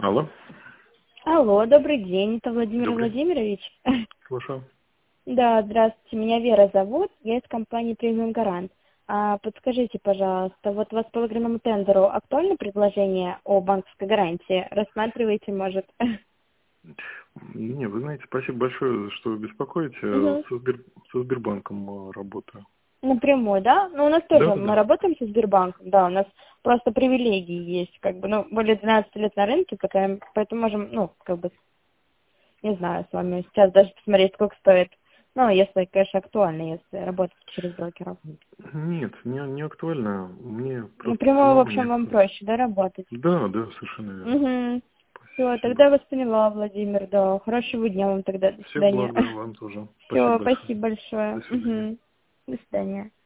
Алло. Алло, добрый день, это Владимир Добрый. Владимирович. Слушаю. Да, здравствуйте, меня Вера зовут, я из компании Премиум Гарант. Подскажите, пожалуйста, вот у вас по выигранному тендеру актуально предложение о банковской гарантии? Рассматриваете, может? Не, вы знаете, спасибо большое, что вы беспокоите. Мгм. Со Сбербанком работаю. Напрямую, да? Ну, у нас Да, тоже, да, мы да. работаем со Сбербанком, да, у нас просто привилегии есть, как бы, ну, более 12 лет на рынке, такая, поэтому можем, ну, как бы, не знаю, с вами сейчас даже посмотреть, сколько стоит. Ну, если, конечно, актуально, если работать через брокеров. Нет, не актуально. Мне просто Напрямую, в самому общем, вам необходимо. проще, да, работать? Да, да, совершенно верно. Угу. Все, Спасибо. тогда вас поняла, Владимир, да. Хорошего дня вам тогда, до Всех свидания. благ, да, вам тоже. Спасибо Все, большое. спасибо большое. До свидания. Угу. До свидания.